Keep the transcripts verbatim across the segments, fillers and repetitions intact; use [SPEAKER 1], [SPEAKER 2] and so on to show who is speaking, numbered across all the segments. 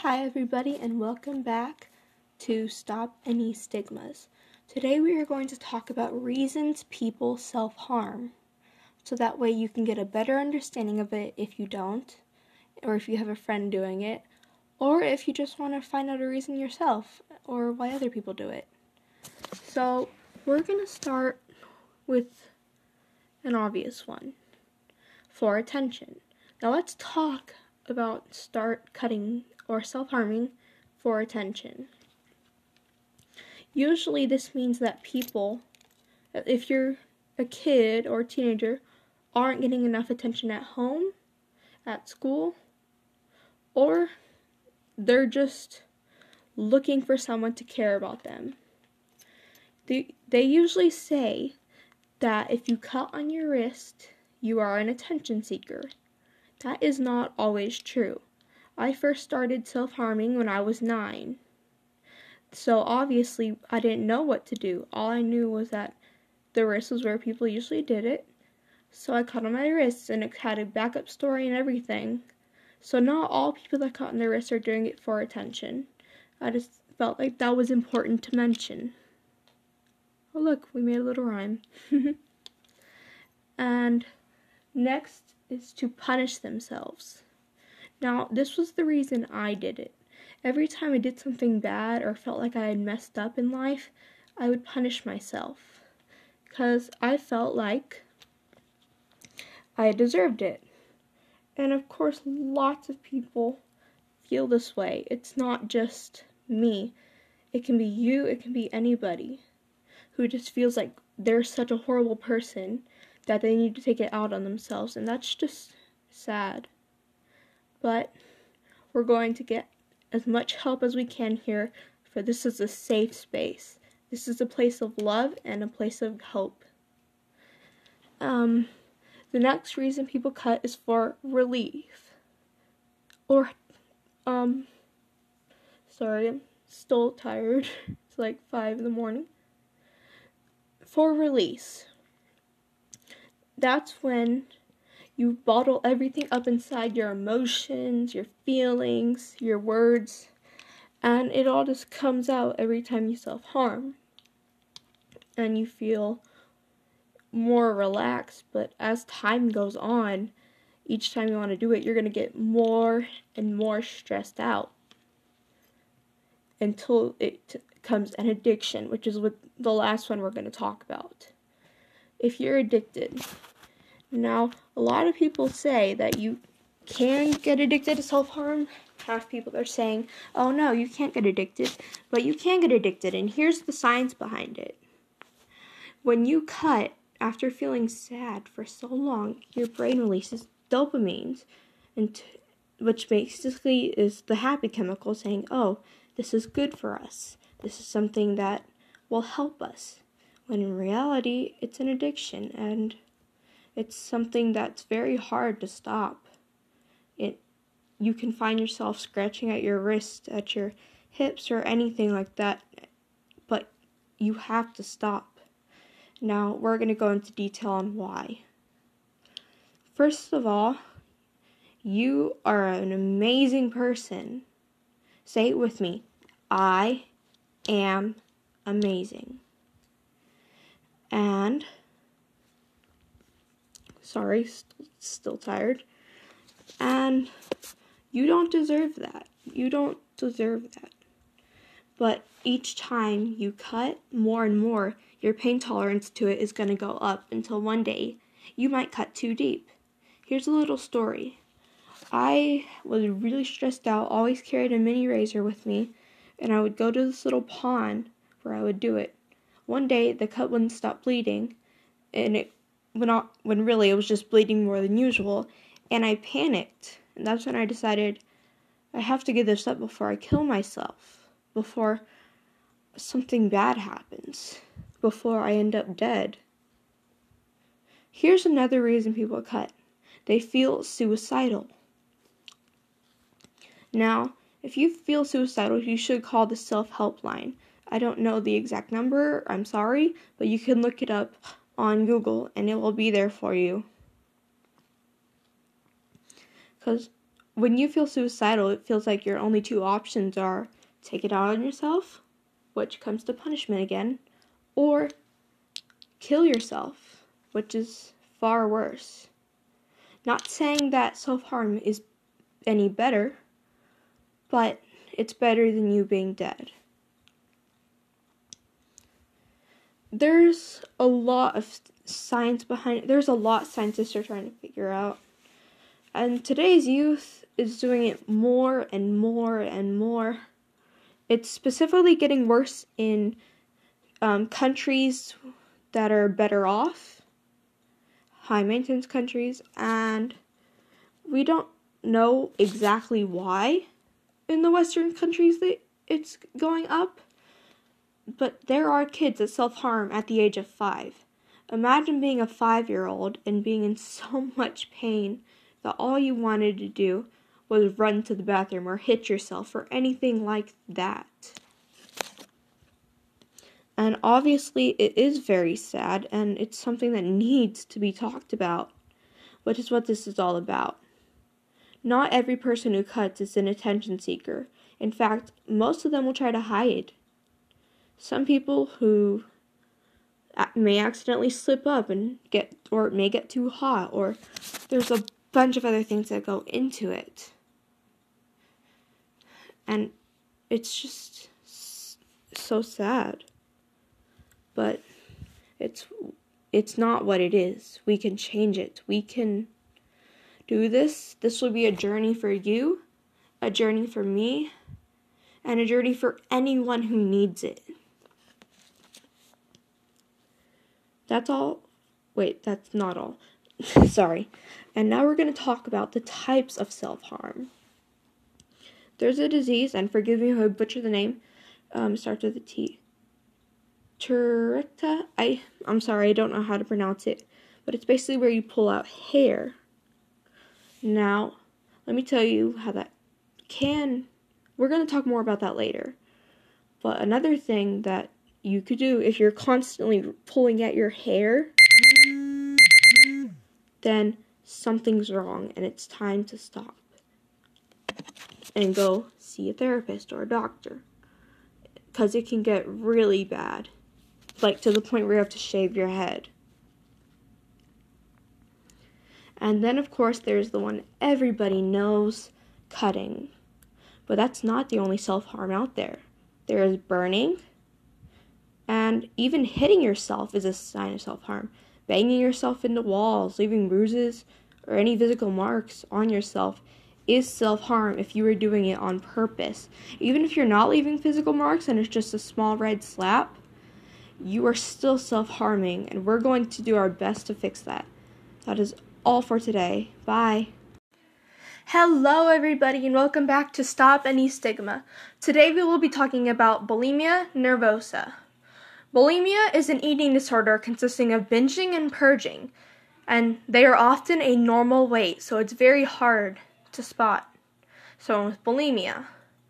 [SPEAKER 1] Hi everybody and welcome back to Stop Any Stigmas. Today we are going to talk about reasons people self-harm, so that way you can get a better understanding of it if you don't, or if you have a friend doing it, or if you just want to find out a reason yourself, or why other people do it. So we're going to start with an obvious one, for attention. Now let's talk about start cutting or self-harming for attention. Usually this means that people, if you're a kid or a teenager, aren't getting enough attention at home, at school, or they're just looking for someone to care about them. They, they usually say that if you cut on your wrist, you are an attention seeker. That is not always true. I first started self-harming when I was nine. So obviously I didn't know what to do. All I knew was that the wrist was where people usually did it. So I cut on my wrists and it had a backup story and everything. So not all people that cut on their wrists are doing it for attention. I just felt like that was important to mention. Oh look, we made a little rhyme. And next is to punish themselves. Now, this was the reason I did it. Every time I did something bad or felt like I had messed up in life, I would punish myself, because I felt like I deserved it. And of course, lots of people feel this way. It's not just me. It can be you, it can be anybody who just feels like they're such a horrible person that they need to take it out on themselves, and that's just sad. But we're going to get as much help as we can here, for this is a safe space. This is a place of love and a place of hope. Um, the next reason people cut is for relief. Or, um, sorry, I'm still tired. It's like five in the morning. For release. That's when you bottle everything up inside, your emotions, your feelings, your words, and it all just comes out every time you self-harm. And you feel more relaxed, but as time goes on, each time you want to do it, you're going to get more and more stressed out until it becomes an addiction, which is what the last one we're going to talk about. If you're addicted. Now, a lot of people say that you can get addicted to self-harm. Half people are saying, oh no, you can't get addicted, but you can get addicted, and here's the science behind it. When you cut, after feeling sad for so long, your brain releases dopamine, and t- which basically is the happy chemical saying, oh, this is good for us. This is something that will help us. When in reality, it's an addiction, and it's something that's very hard to stop. It, you can find yourself scratching at your wrist, at your hips, or anything like that, but you have to stop. Now, we're going to go into detail on why. First of all, you are an amazing person. Say it with me. I am amazing. And Sorry, st- still tired. And you don't deserve that. You don't deserve that. But each time you cut more and more, your pain tolerance to it is going to go up until one day you might cut too deep. Here's a little story. I was really stressed out, always carried a mini razor with me, and I would go to this little pond where I would do it. One day, the cut wouldn't stop bleeding, and it When, I, when really it was just bleeding more than usual, and I panicked, and that's when I decided I have to give this up before I kill myself, before something bad happens, before I end up dead. Here's another reason people cut. They feel suicidal. Now, if you feel suicidal, you should call the self-help line. I don't know the exact number, I'm sorry, but you can look it up on Google, and it will be there for you. Because when you feel suicidal, it feels like your only two options are take it out on yourself, which comes to punishment again, or kill yourself, which is far worse. Not saying that self-harm is any better, but it's better than you being dead. There's a lot of science behind it. There's a lot scientists are trying to figure out. And today's youth is doing it more and more and more. It's specifically getting worse in um, countries that are better off, high maintenance countries, and we don't know exactly why in the Western countries that it's going up, but there are kids that self-harm at the age of five. Imagine being a five-year-old and being in so much pain that all you wanted to do was run to the bathroom or hit yourself or anything like that. And obviously it is very sad, and it's something that needs to be talked about, which is what this is all about. Not every person who cuts is an attention seeker. In fact, most of them will try to hide. Some people who may accidentally slip up and get, or it may get too hot, or there's a bunch of other things that go into it. And it's just so sad. But it's it's not what it is. We can change it. We can do this. This will be a journey for you, a journey for me, and a journey for anyone who needs it. That's all. Wait, that's not all. Sorry. And now we're going to talk about the types of self-harm. There's a disease, and forgive me if I butcher the name, um, starts with a T. Tourette. I, I'm sorry, I don't know how to pronounce it, but it's basically where you pull out hair. Now, let me tell you how that can, we're going to talk more about that later. But another thing that you could do if you're constantly pulling at your hair, then something's wrong and it's time to stop and go see a therapist or a doctor, because it can get really bad, like to the point where you have to shave your head. And then, of course, there's the one everybody knows, cutting. But that's not the only self-harm out there. There is burning, and even hitting yourself is a sign of self-harm. Banging yourself into walls, leaving bruises, or any physical marks on yourself is self-harm if you are doing it on purpose. Even if you're not leaving physical marks and it's just a small red slap, you are still self-harming, and we're going to do our best to fix that. That is all for today. Bye. Hello everybody, and welcome back to Stop Any Stigma. Today we will be talking about bulimia nervosa. Bulimia is an eating disorder consisting of binging and purging, and they are often a normal weight, so it's very hard to spot someone with bulimia.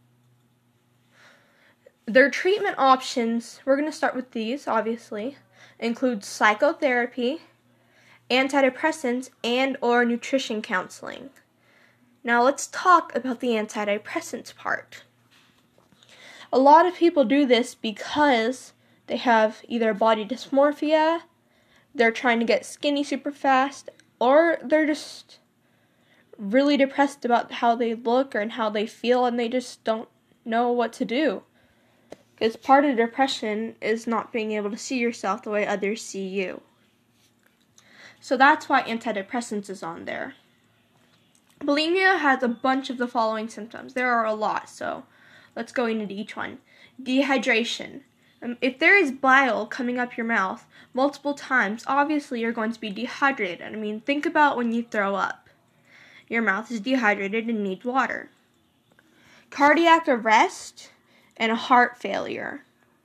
[SPEAKER 1] Their treatment options, we're going to start with these, obviously, include psychotherapy, antidepressants, and or nutrition counseling. Now let's talk about the antidepressants part. A lot of people do this because they have either body dysmorphia, they're trying to get skinny super fast, or they're just really depressed about how they look or and how they feel, and they just don't know what to do. Because part of depression is not being able to see yourself the way others see you. So that's why antidepressants is on there. Bulimia has a bunch of the following symptoms. There are a lot, so let's go into each one. Dehydration. Um, if there is bile coming up your mouth multiple times, obviously you're going to be dehydrated. I mean, think about when you throw up. Your mouth is dehydrated and needs water. Cardiac arrest and a heart failure.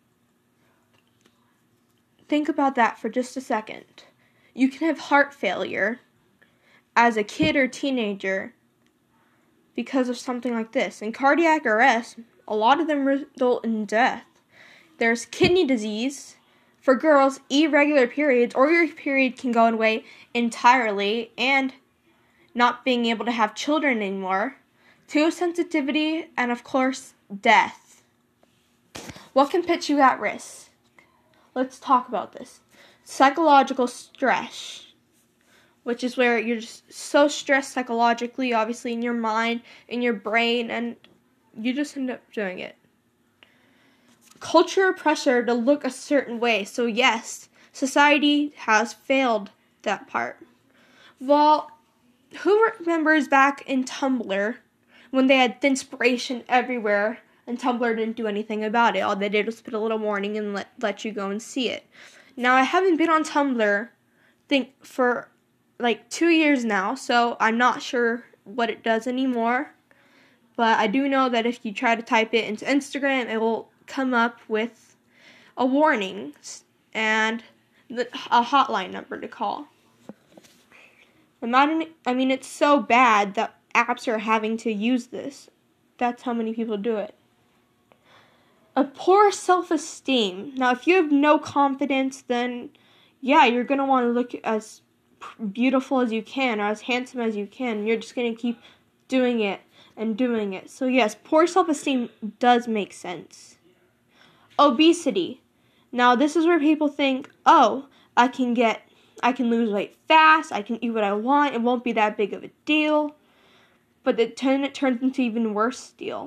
[SPEAKER 1] Think about that for just a second. You can have heart failure as a kid or teenager because of something like this. In cardiac arrest, a lot of them result in death. There's kidney disease. For girls, irregular periods, or your period can go away entirely, and not being able to have children anymore. to sensitivity, and of course, death. What can put you at risk? Let's talk about this. Psychological stress, which is where you're just so stressed psychologically, obviously in your mind, in your brain, and you just end up doing it. Cultural pressure to look a certain way. So yes, society has failed that part. Well, who remembers back in Tumblr when they had inspiration everywhere and Tumblr didn't do anything about it? All they did was put a little warning and let, let you go and see it. Now, I haven't been on Tumblr think for like two years now, so I'm not sure what it does anymore. But I do know that if you try to type it into Instagram, it will come up with a warning and the, a hotline number to call. Imagine, I mean, it's so bad that apps are having to use this. That's how many people do it. A poor self-esteem. Now, if you have no confidence, then, yeah, you're going to want to look as beautiful as you can or as handsome as you can. You're just going to keep doing it and doing it. So, yes, poor self-esteem does make sense. Obesity. Now, this is where people think, oh, I can get, I can lose weight fast, I can eat what I want, it won't be that big of a deal. But it, turn, it turns into even worse deal.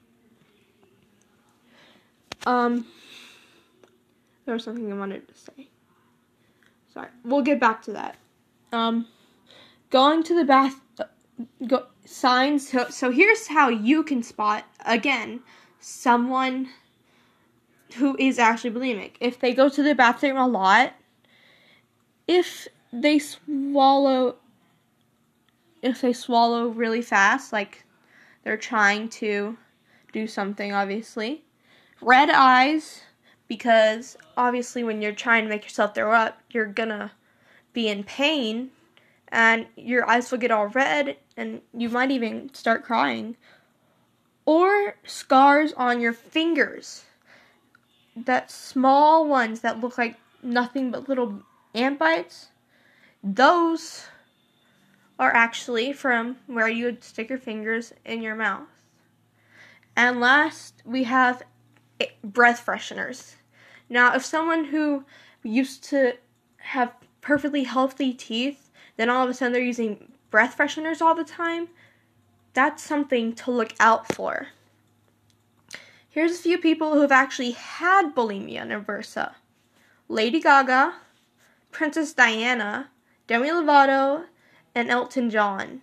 [SPEAKER 1] Um, there was something I wanted to say. Sorry, we'll get back to that. Um, going to the bath, uh, go, signs, so, so here's how you can spot, again, someone who is actually bulimic. If they go to the bathroom a lot, if they swallow, if they swallow really fast, like they're trying to do something, obviously. Red eyes, because obviously when you're trying to make yourself throw up, you're gonna be in pain, and your eyes will get all red, and you might even start crying. Or scars on your fingers. That small ones that look like nothing but little ant bites. Those are actually from where you would stick your fingers in your mouth. And last, we have breath fresheners. Now, if someone who used to have perfectly healthy teeth, then all of a sudden they're using breath fresheners all the time, that's something to look out for. Here's a few people who have actually had bulimia nervosa. Lady Gaga, Princess Diana, Demi Lovato, and Elton John.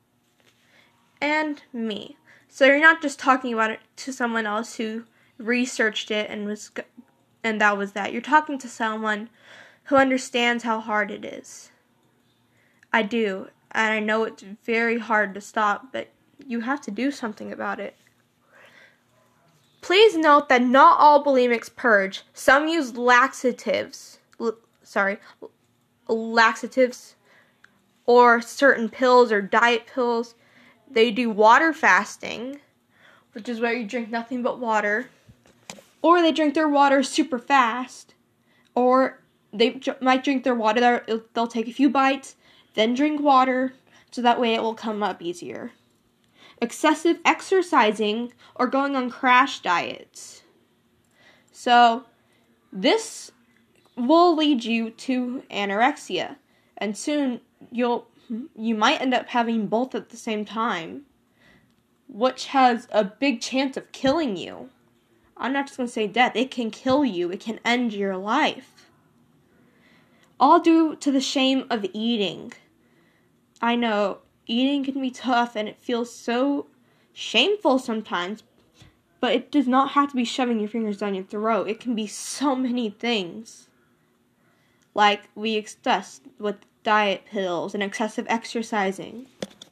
[SPEAKER 1] And me. So you're not just talking about it to someone else who researched it and was and that was that. You're talking to someone who understands how hard it is. I do, and I know it's very hard to stop, but you have to do something about it. Please note that not all bulimics purge. Some use laxatives, l- sorry, laxatives, or certain pills or diet pills. They do water fasting, which is where you drink nothing but water. Or they drink their water super fast. Or they j- might drink their water, they'll take a few bites, then drink water, so that way it will come up easier. Excessive exercising or going on crash diets. So, this will lead you to anorexia. And soon, you'll you might end up having both at the same time, which has a big chance of killing you. I'm not just going to say death. It can kill you. It can end your life. All due to the shame of eating. I know, eating can be tough and it feels so shameful sometimes, but it does not have to be shoving your fingers down your throat. It can be so many things. Like we discussed with diet pills and excessive exercising.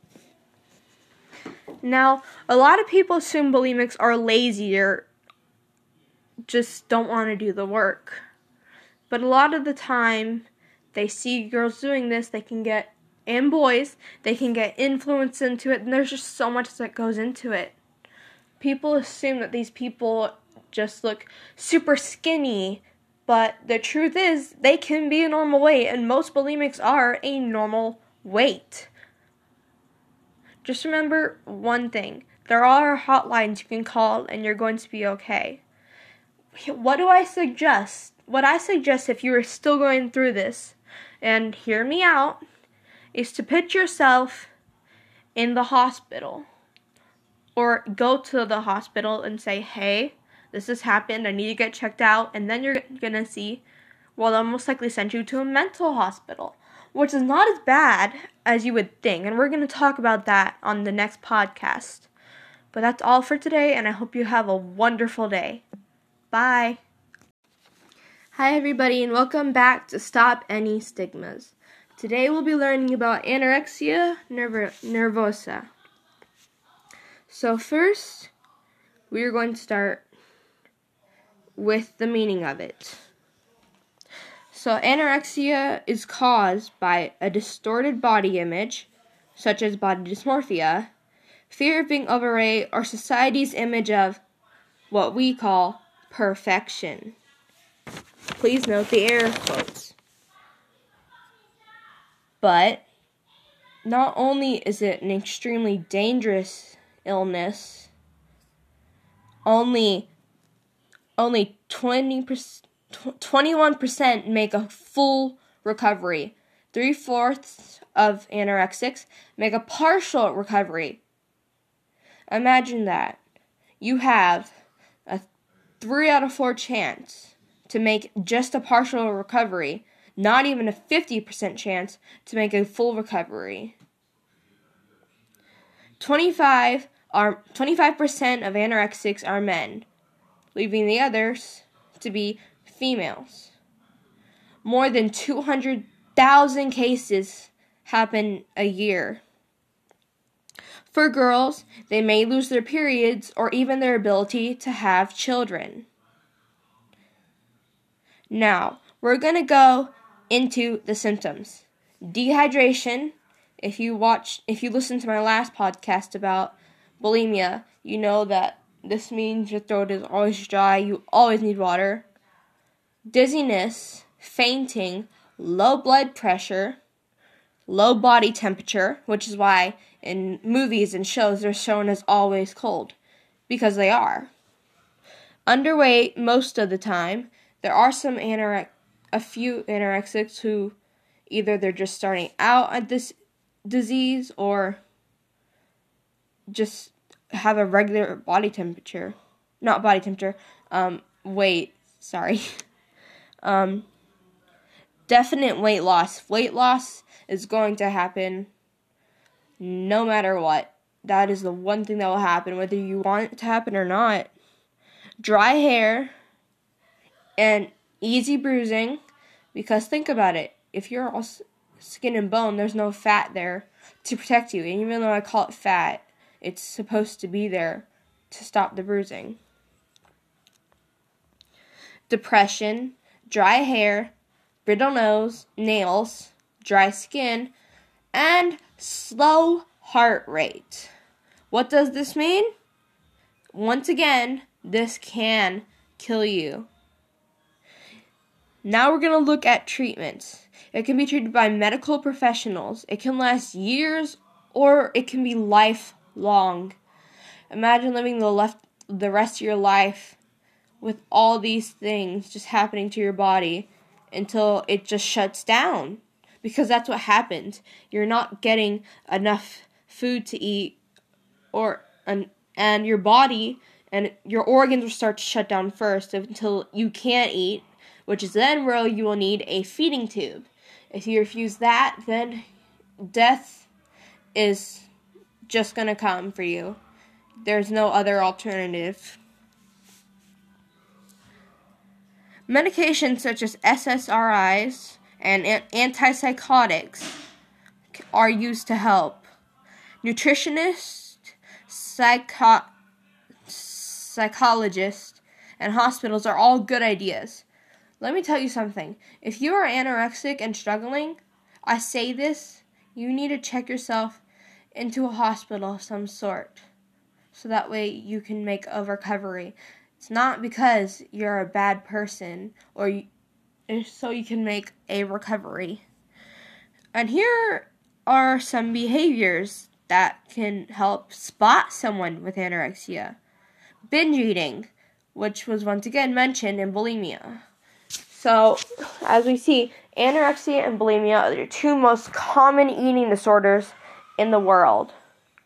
[SPEAKER 1] Now, a lot of people assume bulimics are lazy or just don't want to do the work. But a lot of the time, they see girls doing this, they can get, and boys, they can get influenced into it, and there's just so much that goes into it. People assume that these people just look super skinny, but the truth is, they can be a normal weight, and most bulimics are a normal weight. Just remember one thing. There are hotlines you can call and you're going to be okay. What do I suggest? What I suggest if you are still going through this, and hear me out, is to put yourself in the hospital. Or go to the hospital and say, hey, this has happened, I need to get checked out, and then you're going to see, well, they'll most likely send you to a mental hospital, which is not as bad as you would think, and we're going to talk about that on the next podcast. But that's all for today, and I hope you have a wonderful day. Bye. Hi, everybody, and welcome back to Stop Any Stigmas. Today we'll be learning about anorexia nerv- nervosa. So first, we are going to start with the meaning of it. So anorexia is caused by a distorted body image, such as body dysmorphia, fear of being overweight, or society's image of what we call perfection. Please note the air quotes. But not only is it an extremely dangerous illness, only only twenty percent, twenty-one percent make a full recovery. Three-fourths of anorexics make a partial recovery. Imagine that. You have a three out of four chance to make just a partial recovery, not even a fifty percent chance to make a full recovery. twenty-five are twenty-five percent of anorexics are men, leaving the others to be females. More than two hundred thousand cases happen a year. For girls, they may lose their periods or even their ability to have children. Now, we're going to go into the symptoms. Dehydration. If you watch, if you listen to my last podcast about bulimia, you know that this means your throat is always dry, you always need water. Dizziness, fainting, low blood pressure, low body temperature, which is why in movies and shows they're shown as always cold, because they are. Underweight most of the time. There are some anorec- a few anorexics who either they're just starting out at this disease or just have a regular body temperature. Not body temperature, um, weight, sorry. um, definite weight loss. Weight loss is going to happen no matter what. That is the one thing that will happen, whether you want it to happen or not. Dry hair and easy bruising, because think about it. If you're all skin and bone, there's no fat there to protect you. And even though I call it fat, it's supposed to be there to stop the bruising. Depression, dry hair, brittle nose, nails, dry skin, and slow heart rate. What does this mean? Once again, this can kill you. Now we're going to look at treatments. It can be treated by medical professionals. It can last years or it can be lifelong. Imagine living the left the rest of your life with all these things just happening to your body until it just shuts down. Because that's what happens. You're not getting enough food to eat, or and, and your body and your organs will start to shut down first until you can't eat, which is then where you will need a feeding tube. If you refuse that, then death is just going to come for you. There's no other alternative. Medications such as S S R Is and antipsychotics are used to help. Nutritionists, psycho- psychologists, and hospitals are all good ideas. Let me tell you something. If you are anorexic and struggling, I say this, you need to check yourself into a hospital of some sort, so that way you can make a recovery. It's not because you're a bad person, or you, it's so you can make a recovery. And here are some behaviors that can help spot someone with anorexia. Binge eating, which was once again mentioned in bulimia. So, as we see, anorexia and bulimia are the two most common eating disorders in the world.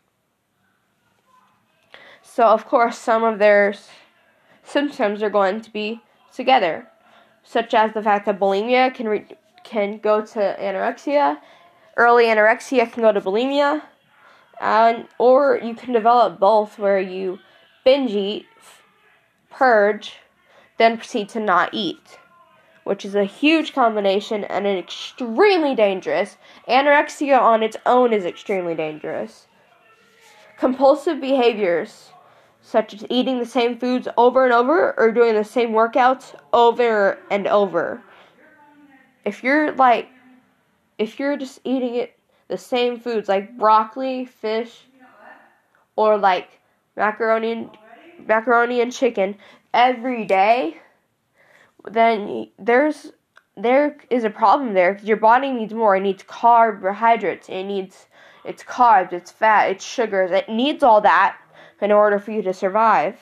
[SPEAKER 1] So, of course, some of their symptoms are going to be together, such as the fact that bulimia can re- can go to anorexia, early anorexia can go to bulimia, and or you can develop both, where you binge eat, purge, then proceed to not eat, which is a huge combination and an extremely dangerous. Anorexia on its own is extremely dangerous. Compulsive behaviors, such as eating the same foods over and over or doing the same workouts over and over. If you're like, if you're just eating it, the same foods like broccoli, fish, or like macaroni and, macaroni and chicken every day, then there's there is a problem there, because your body needs more. It needs carbohydrates, it needs its carbs, its fat, its sugars. It needs all that in order for you to survive.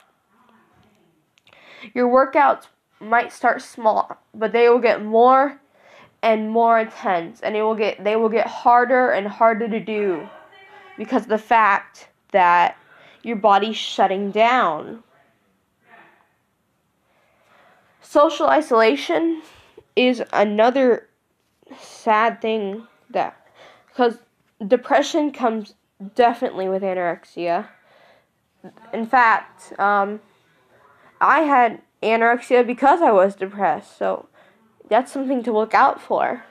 [SPEAKER 1] Your workouts might start small, but they will get more and more intense, and it will get they will get harder and harder to do because of the fact that your body's shutting down. Social isolation is another sad thing, that because depression comes definitely with anorexia. In fact, um, I had anorexia because I was depressed, so that's something to look out for.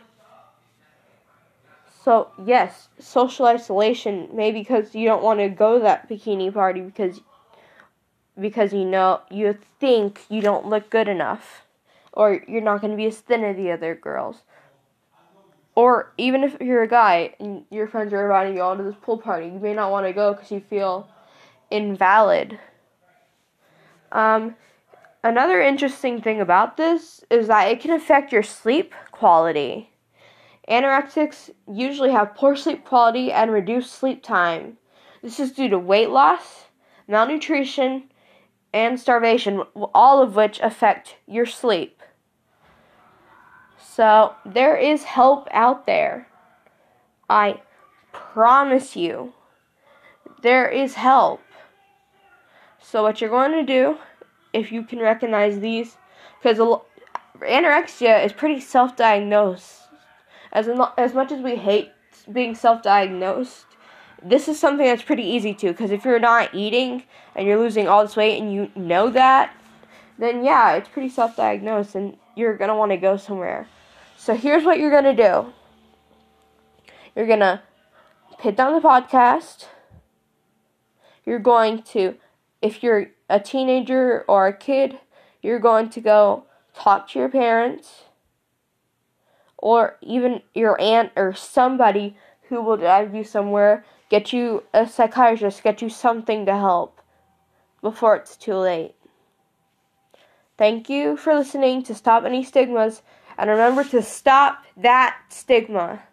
[SPEAKER 1] So, yes, social isolation, maybe because you don't want to go to that bikini party because because you know, you think you don't look good enough, or you're not going to be as thin as the other girls. Or even if you're a guy and your friends are inviting you all to this pool party, you may not want to go because you feel invalid. Um, another interesting thing about this is that it can affect your sleep quality. Anorexics usually have poor sleep quality and reduced sleep time. This is due to weight loss, malnutrition, and starvation, all of which affect your sleep. So, there is help out there. I promise you, there is help. So what you're going to do, if you can recognize these, because anorexia is pretty self-diagnosed. As in, as much as we hate being self-diagnosed, this is something that's pretty easy to, because if you're not eating and you're losing all this weight and you know that, then yeah, it's pretty self-diagnosed and you're going to want to go somewhere. So here's what you're going to do. You're going to put down the podcast. You're going to, if you're a teenager or a kid, you're going to go talk to your parents, or even your aunt or somebody who will drive you somewhere, get you a psychiatrist, get you something to help before it's too late. Thank you for listening to Stop Any Stigmas, and remember to stop that stigma.